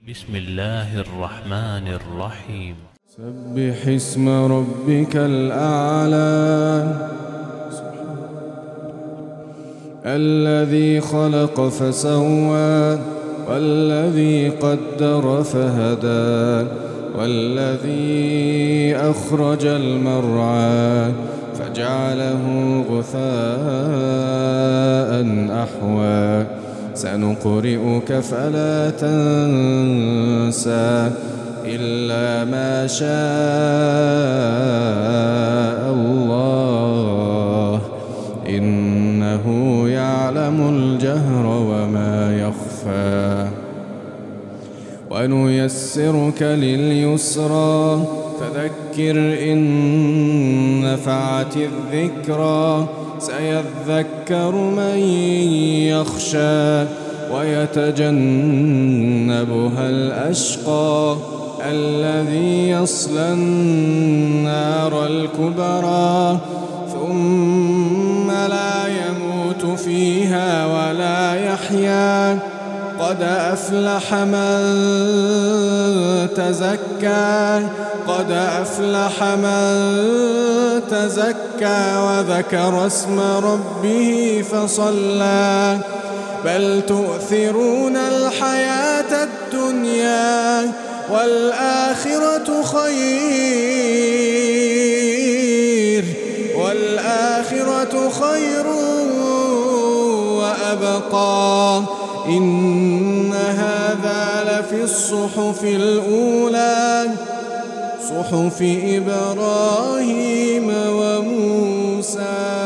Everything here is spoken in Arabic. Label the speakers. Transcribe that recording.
Speaker 1: بسم الله الرحمن الرحيم.
Speaker 2: سبح اسم ربك الأعلى الذي خلق فسوى والذي قدر فهدى والذي أخرج المرعى فجعله غثاء أحوى سنقرئك فلا تنسى إلا ما شاء الله إنه يعلم الجهر وما يخفى ونيسرك لليسرى فذكر إن نفعت الذكرى سيذكر من يخشى ويتجنبها الأشقى الذي يصلى النار الكبرى ثم لا يموت فيها ولا يحيا قد أفلح من تزكى قد أفلح من تزكى وذكر اسم ربه فصلى بل تؤثرون الحياة الدنيا والآخرة خير وأبقى إن هذا لفي الصحف الأولى صحف إبراهيم وموسى.